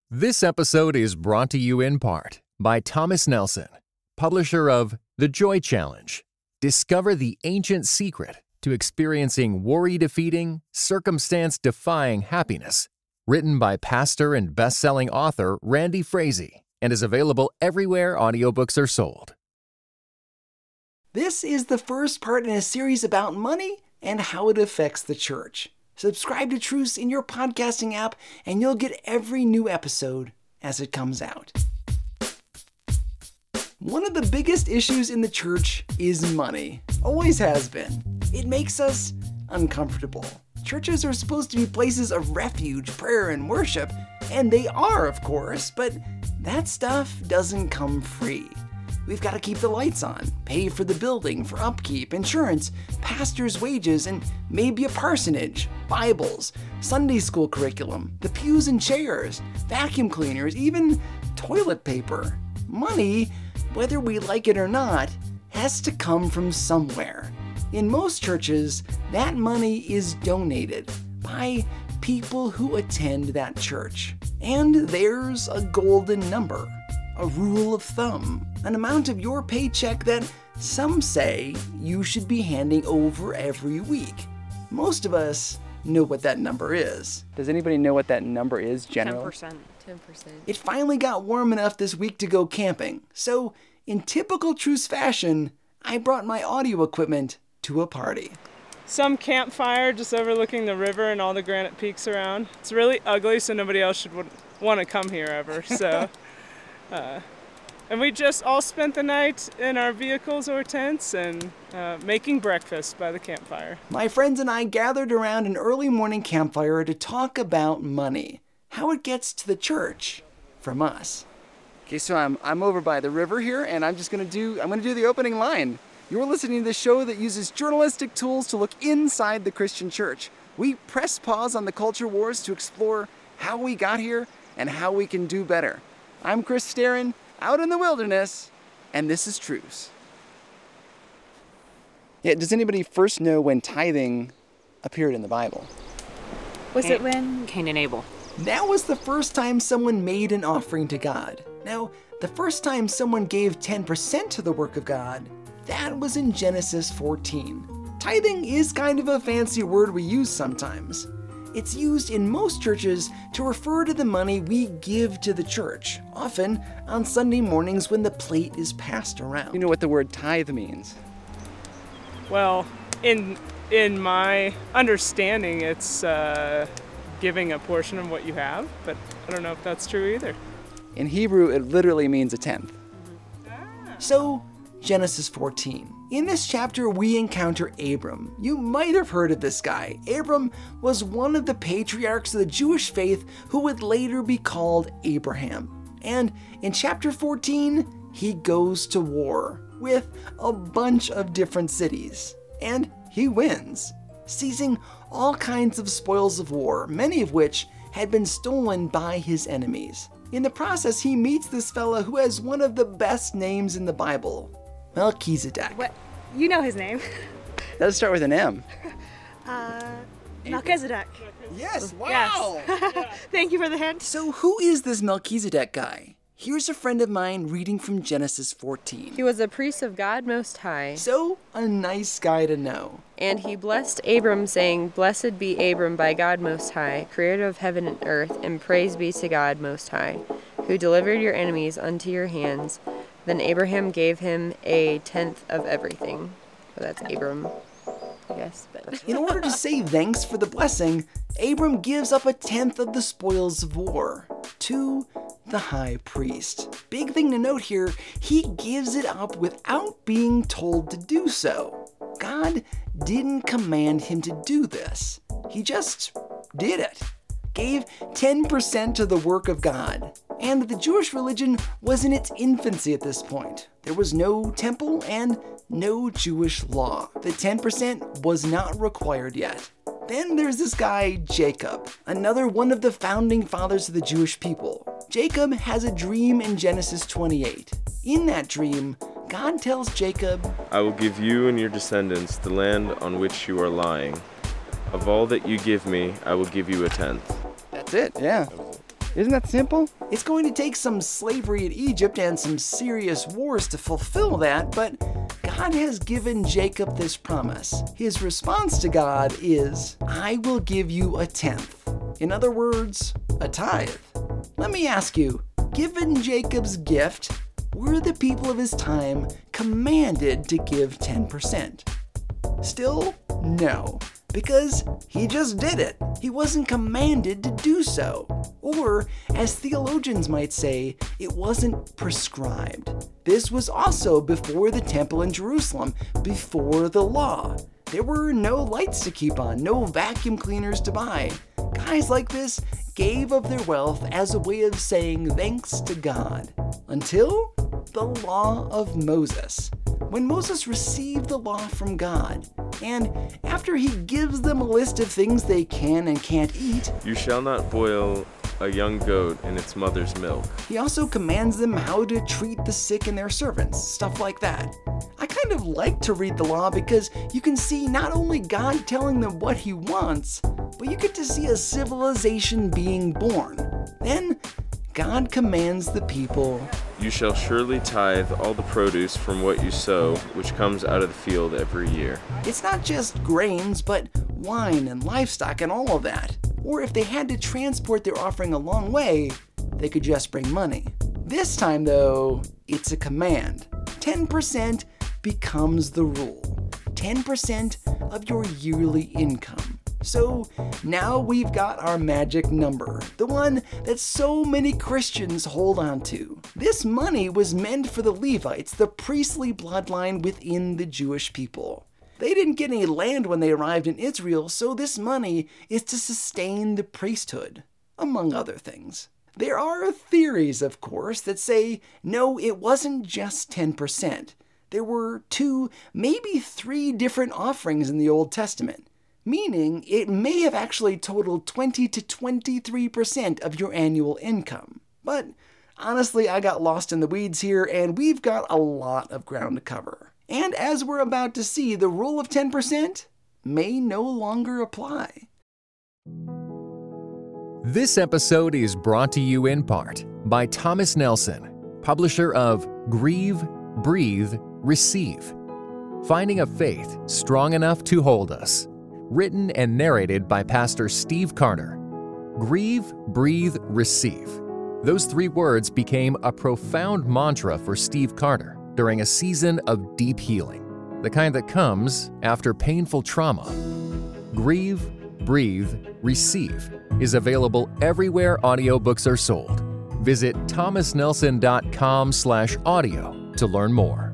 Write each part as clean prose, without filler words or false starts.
This episode is brought to you in part by Thomas Nelson, publisher of The Joy Challenge. Discover the ancient secret to experiencing worry-defeating, circumstance-defying happiness. Written by pastor and best-selling author Randy Frazee, and is available everywhere audiobooks are sold. This is the first part in a series about money and how it affects the church. Subscribe to Truce in your podcasting app, and you'll get every new episode as it comes out. One of the biggest issues in the church is money. Always has been. It makes us uncomfortable. Churches are supposed to be places of refuge, prayer, and worship, and they are, of course, but that stuff doesn't come free. We've got to keep the lights on, pay for the building, for upkeep, insurance, pastors' wages, and maybe a parsonage, Bibles, Sunday school curriculum, the pews and chairs, vacuum cleaners, even toilet paper. Money, whether we like it or not, has to come from somewhere. In most churches, that money is donated by people who attend that church. And there's a golden number, a rule of thumb, an amount of your paycheck that some say you should be handing over every week. Most of us know what that number is. Does anybody know what that number is generally? 10%. It finally got warm enough this week to go camping, so in typical Truce fashion, I brought my audio equipment to a party. Some campfire just overlooking the river and all the granite peaks around. It's really ugly, so nobody else should want to come here ever. So, and we just all spent the night in our vehicles or tents and making breakfast by the campfire. My friends and I gathered around an early morning campfire to talk about money, how it gets to the church from us. Okay, so I'm over by the river here, and I'm gonna do the opening line. You're listening to the show that uses journalistic tools to look inside the Christian church. We press pause on the culture wars to explore how we got here and how we can do better. I'm Chris Staron, out in the wilderness, and this is Truce. Yeah, does anybody first know when tithing appeared in the Bible? Was it when Cain and Abel? That was the first time someone made an offering to God. Now, the first time someone gave 10% to the work of God, that was in Genesis 14. Tithing is kind of a fancy word we use sometimes. It's used in most churches to refer to the money we give to the church, often on Sunday mornings when the plate is passed around. You know what the word tithe means? Well, in my understanding, it's giving a portion of what you have, but I don't know if that's true either. In Hebrew, it literally means a tenth. So, Genesis 14. In this chapter, we encounter Abram. You might have heard of this guy. Abram was one of the patriarchs of the Jewish faith who would later be called Abraham. And in chapter 14, he goes to war with a bunch of different cities. And he wins, seizing all kinds of spoils of war, many of which had been stolen by his enemies. In the process, he meets this fella who has one of the best names in the Bible, Melchizedek. What? You know his name. Does start with an M. Melchizedek. Yes, wow! Yes. Thank you for the hint. So who is this Melchizedek guy? Here's a friend of mine reading from Genesis 14. He was a priest of God Most High. So, a nice guy to know. And he blessed Abram, saying, Blessed be Abram by God Most High, creator of heaven and earth, and praise be to God Most High, who delivered your enemies unto your hands. Then Abraham gave him a tenth of everything. Well, that's Abram, I guess. But in order to say thanks for the blessing, Abram gives up a tenth of the spoils of war to the high priest. Big thing to note here, he gives it up without being told to do so. God didn't command him to do this. He just did it. Gave 10% to the work of God. And the Jewish religion was in its infancy at this point. There was no temple and no Jewish law. The 10% was not required yet. Then there's this guy, Jacob, another one of the founding fathers of the Jewish people. Jacob has a dream in Genesis 28. In that dream, God tells Jacob, I will give you and your descendants the land on which you are lying. Of all that you give me, I will give you a tenth. That's it, yeah. Isn't that simple? It's going to take some slavery in Egypt and some serious wars to fulfill that, but God has given Jacob this promise. His response to God is, I will give you a tenth. In other words, a tithe. Let me ask you, given Jacob's gift, were the people of his time commanded to give 10%? Still, no, because he just did it. He wasn't commanded to do so. Or, as theologians might say, it wasn't prescribed. This was also before the temple in Jerusalem, before the law. There were no lights to keep on, no vacuum cleaners to buy. Guys like this gave of their wealth as a way of saying thanks to God. Until the law of Moses. When Moses received the law from God, and after he gives them a list of things they can and can't eat, You shall not boil a young goat in its mother's milk. he also commands them how to treat the sick and their servants, stuff like that. I kind of like to read the law because you can see not only God telling them what he wants, but you get to see a civilization being born. Then, God commands the people, You shall surely tithe all the produce from what you sow, which comes out of the field every year. it's not just grains, but wine and livestock and all of that. Or if they had to transport their offering a long way, they could just bring money. This time, though, it's a command. 10% becomes the rule. 10% of your yearly income. So now we've got our magic number, the one that so many Christians hold on to. This money was meant for the Levites, the priestly bloodline within the Jewish people. They didn't get any land when they arrived in Israel, so this money is to sustain the priesthood, among other things. There are theories, of course, that say, no, it wasn't just 10%. There were 2, maybe 3 different offerings in the Old Testament, meaning it may have actually totaled 20 to 23% of your annual income. But honestly, I got lost in the weeds here, and we've got a lot of ground to cover. And as we're about to see, the rule of 10% may no longer apply. This episode is brought to you in part by Thomas Nelson, publisher of Grieve, Breathe, Receive. Finding a faith strong enough to hold us. Written and narrated by Pastor Steve Carter. Grieve, Breathe, Receive. Those 3 words became a profound mantra for Steve Carter during a season of deep healing, the kind that comes after painful trauma. Grieve, Breathe, Receive is available everywhere audiobooks are sold. Visit thomasnelson.com/audio to learn more.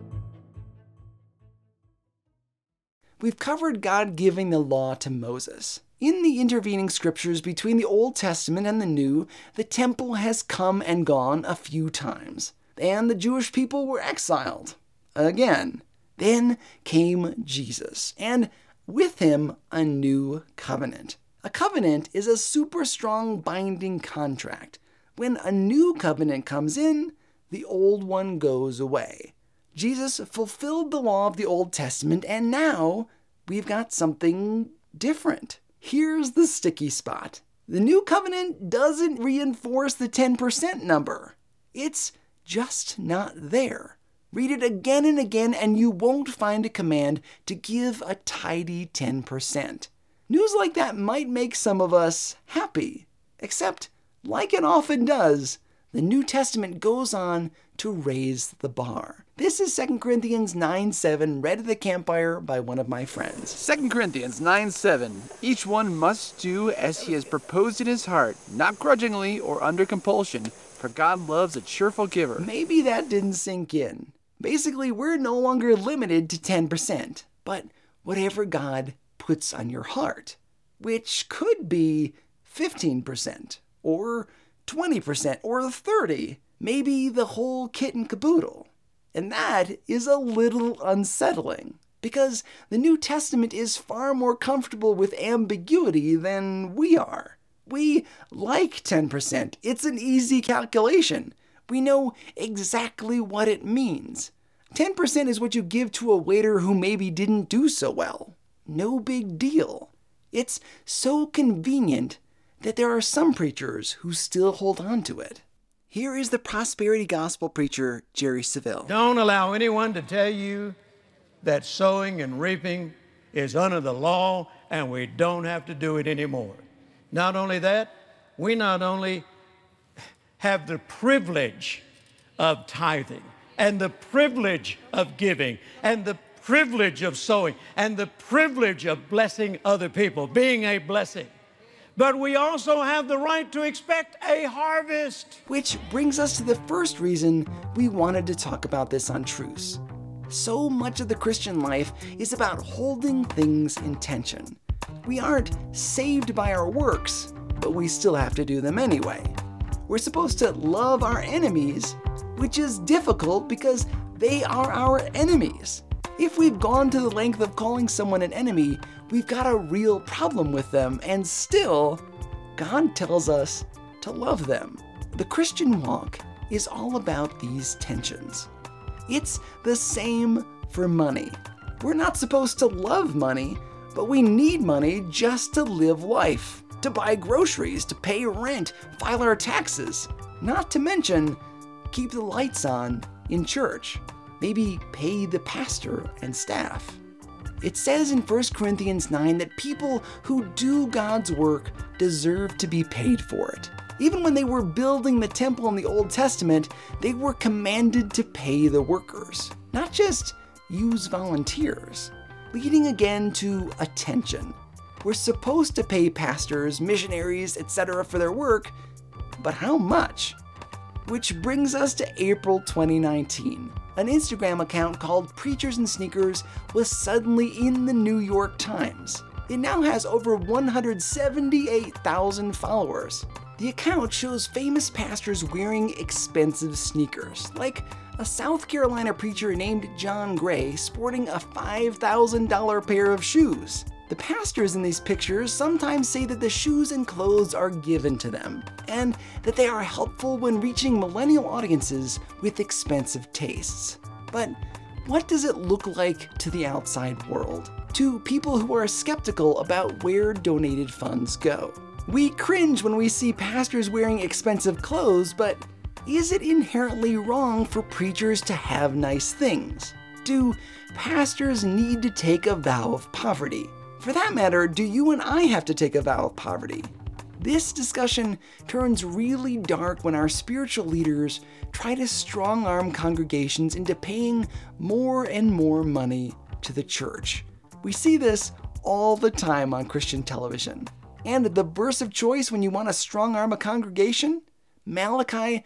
We've covered God giving the law to Moses. In the intervening scriptures between the Old Testament and the New, the temple has come and gone a few times, and the Jewish people were exiled again. Then came Jesus, and with him a new covenant. A covenant is a super strong binding contract. When a new covenant comes in, the old one goes away. Jesus fulfilled the law of the Old Testament, and now we've got something different. Here's the sticky spot. The new covenant doesn't reinforce the 10% number. It's just not there. Read it again and again, and you won't find a command to give a tidy 10%. News like that might make some of us happy, except, like it often does, the New Testament goes on to raise the bar. This is 2 Corinthians 9:7, read at the campfire by one of my friends. 2 Corinthians 9:7. Each one must do as he has proposed in his heart, not grudgingly or under compulsion, for God loves a cheerful giver. Maybe that didn't sink in. Basically, we're no longer limited to 10%, but whatever God puts on your heart, which could be 15%, or 20%, or 30%, maybe the whole kit and caboodle. And that is a little unsettling, because the New Testament is far more comfortable with ambiguity than we are. We like 10%. It's an easy calculation. We know exactly what it means. 10% is what you give to a waiter who maybe didn't do so well. No big deal. It's so convenient that there are some preachers who still hold on to it. Here is the prosperity gospel preacher, Jerry Savelle. Don't allow anyone to tell you that sowing and reaping is under the law and we don't have to do it anymore. Not only that, we not only have the privilege of tithing and the privilege of giving and the privilege of sowing and the privilege of blessing other people, being a blessing. But we also have the right to expect a harvest. Which brings us to the first reason we wanted to talk about this on Truce. So much of the Christian life is about holding things in tension. We aren't saved by our works, but we still have to do them anyway. We're supposed to love our enemies, which is difficult because they are our enemies. If we've gone to the length of calling someone an enemy, we've got a real problem with them, and still, God tells us to love them. The Christian walk is all about these tensions. It's the same for money. We're not supposed to love money, but we need money just to live life, to buy groceries, to pay rent, file our taxes, not to mention keep the lights on in church. Maybe pay the pastor and staff. It says in 1 Corinthians 9 that people who do God's work deserve to be paid for it. Even when they were building the temple in the Old Testament, they were commanded to pay the workers, not just use volunteers, leading again to a tension. We're supposed to pay pastors, missionaries, etc. for their work, but how much? Which brings us to April 2019. An Instagram account called Preachers and Sneakers was suddenly in the New York Times. It now has over 178,000 followers. The account shows famous pastors wearing expensive sneakers, like a South Carolina preacher named John Gray sporting a $5,000 pair of shoes. The pastors in these pictures sometimes say that the shoes and clothes are given to them, and that they are helpful when reaching millennial audiences with expensive tastes. But what does it look like to the outside world? To people who are skeptical about where donated funds go? We cringe when we see pastors wearing expensive clothes, but is it inherently wrong for preachers to have nice things? Do pastors need to take a vow of poverty? For that matter, do you and I have to take a vow of poverty? This discussion turns really dark when our spiritual leaders try to strong-arm congregations into paying more and more money to the church. We see this all the time on Christian television. And the verse of choice when you want to strong-arm a congregation? Malachi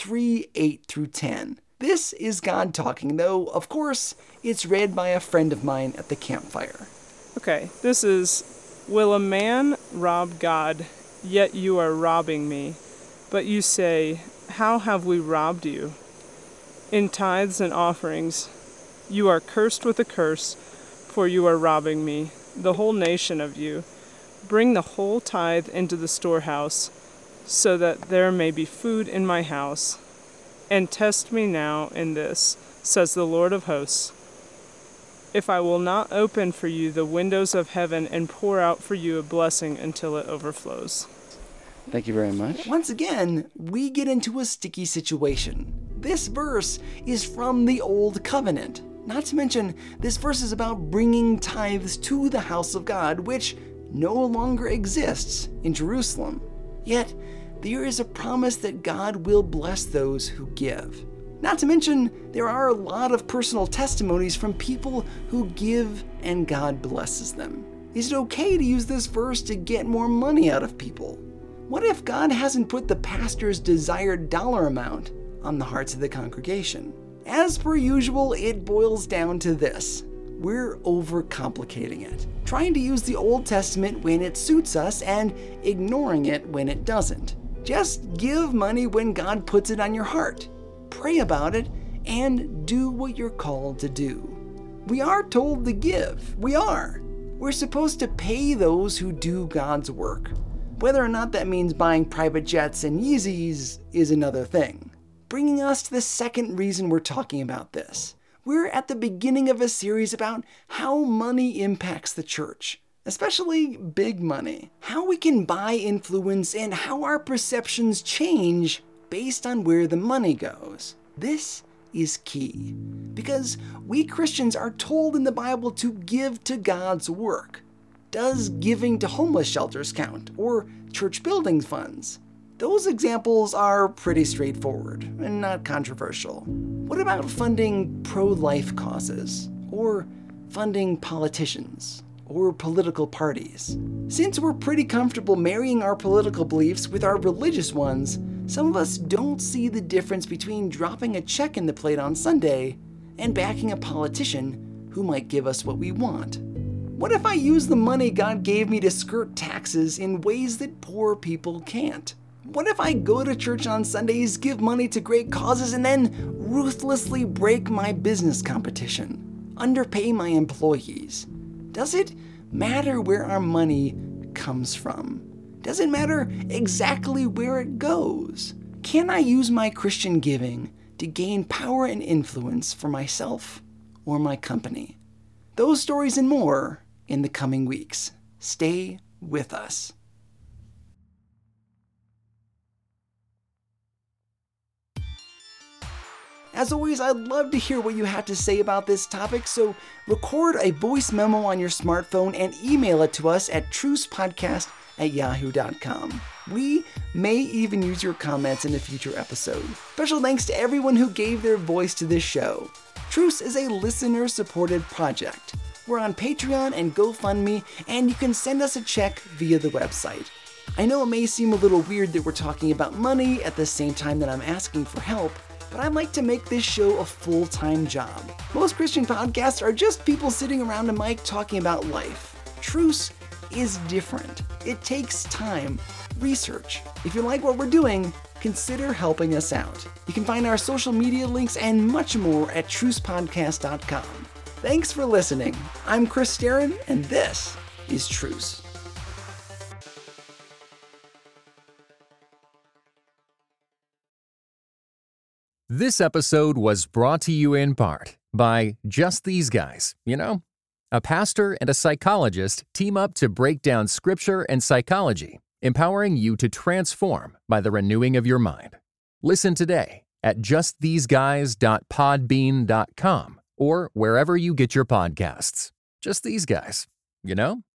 3:8-10. This is God talking, though, of course, it's read by a friend of mine at the campfire. Okay, this is, will a man rob God, yet you are robbing me? But you say, how have we robbed you? In tithes and offerings, you are cursed with a curse, for you are robbing me, the whole nation of you. Bring the whole tithe into the storehouse, so that there may be food in my house. And test me now in this, says the Lord of hosts, if I will not open for you the windows of heaven and pour out for you a blessing until it overflows. Thank you very much. Once again, we get into a sticky situation. This verse is from the Old Covenant. Not to mention, this verse is about bringing tithes to the house of God, which no longer exists in Jerusalem. Yet, there is a promise that God will bless those who give. Not to mention, there are a lot of personal testimonies from people who give and God blesses them. Is it okay to use this verse to get more money out of people? What if God hasn't put the pastor's desired dollar amount on the hearts of the congregation? As per usual, it boils down to this. We're overcomplicating it, trying to use the Old Testament when it suits us and ignoring it when it doesn't. Just give money when God puts it on your heart. Pray about it, and do what you're called to do. We are told to give. We are. We're supposed to pay those who do God's work. Whether or not that means buying private jets and Yeezys is another thing. Bringing us to the second reason we're talking about this. We're at the beginning of a series about how money impacts the church. especially big money, how we can buy influence, and how our perceptions change based on where the money goes. This is key, because we Christians are told in the Bible to give to God's work. Does giving to homeless shelters count, or church building funds? Those examples are pretty straightforward and not controversial. What about funding pro-life causes, or funding politicians, or political parties? Since we're pretty comfortable marrying our political beliefs with our religious ones, some of us don't see the difference between dropping a check in the plate on Sunday and backing a politician who might give us what we want. What if I use the money God gave me to skirt taxes in ways that poor people can't? What if I go to church on Sundays, give money to great causes, and then ruthlessly break my business competition, underpay my employees? Does it matter where our money comes from? Does it matter exactly where it goes? Can I use my Christian giving to gain power and influence for myself or my company? Those stories and more in the coming weeks. Stay with us. As always, I'd love to hear what you have to say about this topic, so record a voice memo on your smartphone and email it to us at trucepodcast@yahoo.com. We may even use your comments in a future episode. Special thanks to everyone who gave their voice to this show. Truce is a listener-supported project. We're on Patreon and GoFundMe, and you can send us a check via the website. I know it may seem a little weird that we're talking about money at the same time that I'm asking for help, but I'd like to make this show a full-time job. Most Christian podcasts are just people sitting around a mic talking about life. Truce is different. It takes time, research. If you like what we're doing, consider helping us out. You can find our social media links and much more at trucepodcast.com. Thanks for listening. I'm Chris Staron, and this is Truce. This episode was brought to you in part by Just These Guys. You know, a pastor and a psychologist team up to break down scripture and psychology, empowering you to transform by the renewing of your mind. Listen today at justtheseguys.podbean.com or wherever you get your podcasts. Just These Guys, you know?